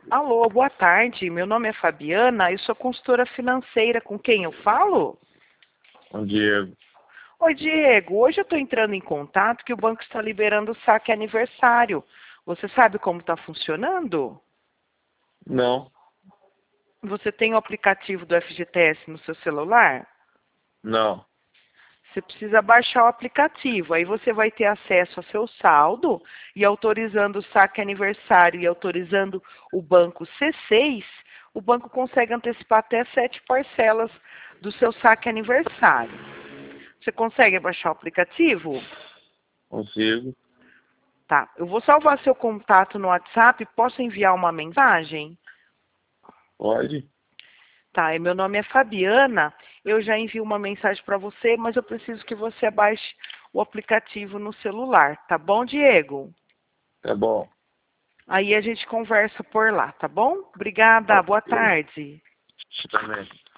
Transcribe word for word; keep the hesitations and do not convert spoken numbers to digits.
Alô, boa tarde. Meu nome é Fabiana, eu sou consultora financeira. Com quem eu falo? Bom dia. Oi, Diego. Hoje eu estou entrando em contato que o banco está liberando o saque aniversário. Você sabe como está funcionando? Não, Você tem o aplicativo do F G T S no seu celular? não. Você precisa baixar o aplicativo. Aí você vai ter acesso ao seu saldo e autorizando o saque aniversário e autorizando o banco C seis, o banco consegue antecipar até sete parcelas do seu saque aniversário. Você consegue baixar o aplicativo? Consigo. Tá. Eu vou salvar seu contato no WhatsApp. Posso enviar uma mensagem? Pode? Tá. E meu nome é Fabiana. Eu já envio uma mensagem para você, mas eu preciso que você baixe o aplicativo no celular. Tá bom, Diego? Tá bom. Aí a gente conversa por lá, tá bom? Obrigada. Boa Ok. tarde. Você também.